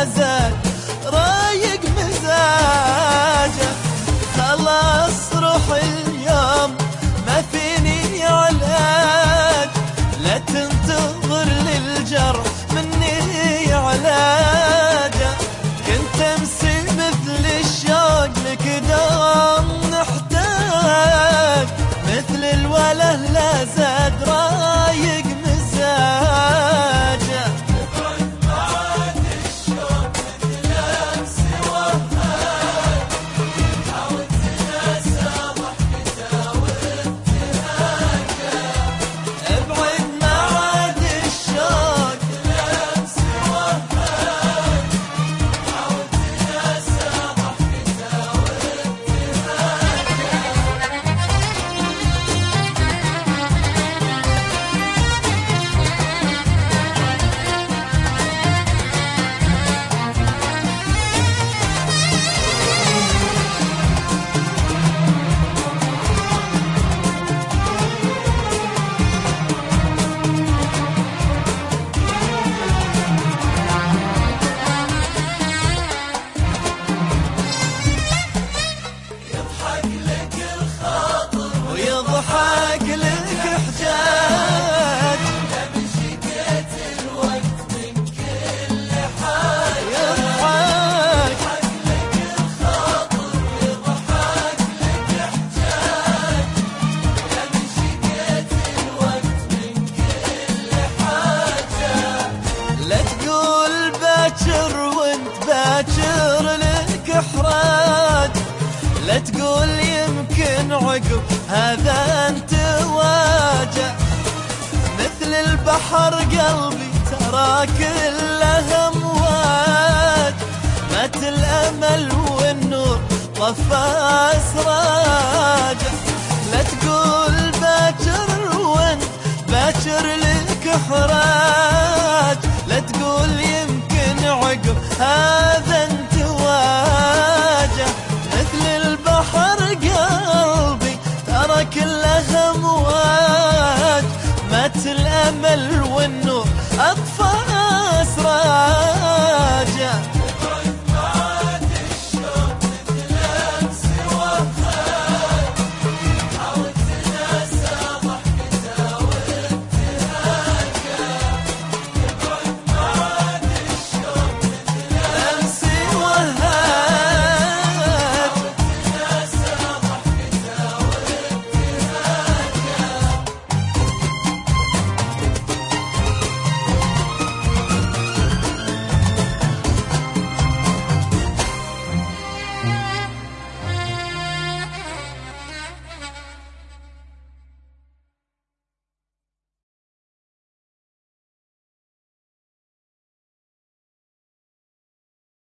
لا زاد رايق مزاجه. خلاص روح اليوم ما فيني علاج، لا تنتظر للجرح مني علاجه. كنت امسي مثل الشوق لك دوم نحتاج، مثل الوله لا زاد رايق مزاجه. ابعد بعد الشوق مثل امس وهاج، حاول تناسى ضحكته وابتهاجه. ابعد ما عاد الشوق مثل امس وهاج، حاول تناسى ضحكته يضحك لك الخاطر ويضحك لك حجاج. لمن شقيت الوقت من كل حاجة. يضحك يضحك لك الخاطر ويضحك لك حجاج، لمن شقيت الوقت من كل حاجة. لا تقول باكر وانت باكر لك احراج، لا تقول يمكن عقب هذا انت واجع. مثل البحر قلبي ترى كله امواج، مات الامل والنور طفى اسراجه. لا تقول باكر وانت باكر لك احراج، لا تقول يمكن عقب